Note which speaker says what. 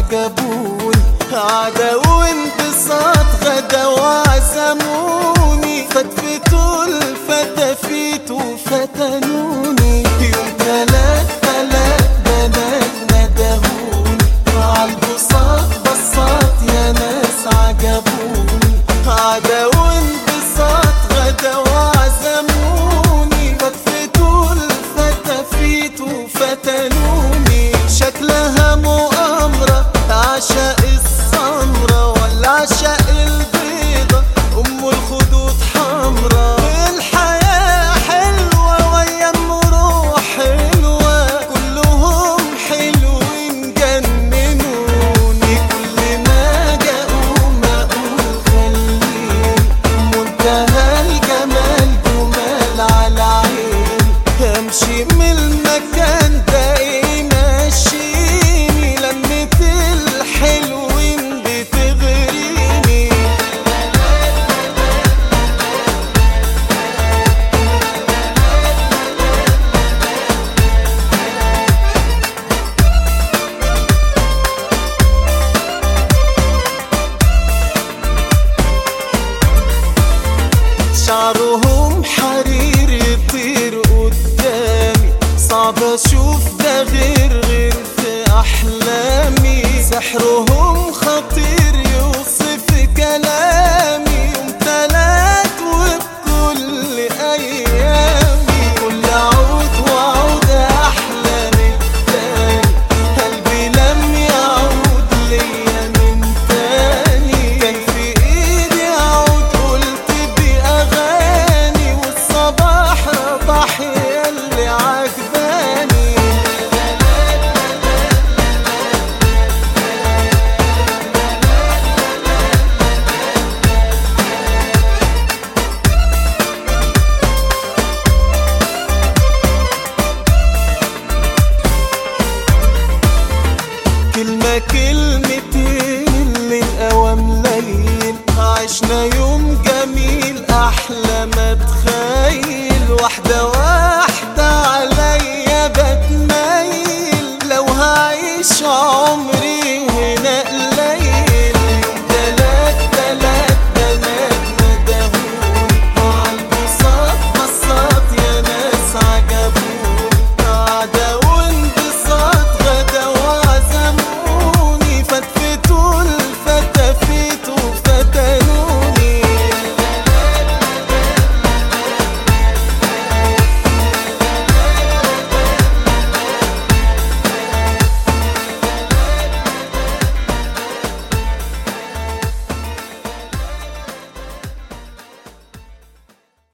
Speaker 1: عجبوني، عدا وانبساط غدا وعزموني، فتفتوا الفتافيت وفتنوني. يوم تلات بنات ندهوني، عالبساط بساط يا ناس عجبوني، عدا وانبساط غدا وعزموني، فتفتوا الفتافيت وفتنوني. شكلها مؤامرة عشاق السمرة ولا عشاق البيضة أم الخدود حمرا. الحياة حلوة ويا روح حلوة، كلهم حلوين جننوني. كل ما جاءوا ما أقول خليني، منتهى الجمال جمال على عيني. امشي من المكان ده يمشيني، لمة الحلوين بتغريني. شعرهم حرير يطير قدامي، صعب اشوف ده غير في احلامي. سحرهم خطير يوصف كلامي، يوم تلات وبكل ايامي. كل عود وعود احلى من التاني، قلبي لم يعود ليا من تاني. كان في ايدي عود قلت باغاني، والصباح رباح ياللي عجباني. كلمة كلمتين للأوام ليل، عشنا يوم جميل أحلى ما تخيل. واحدة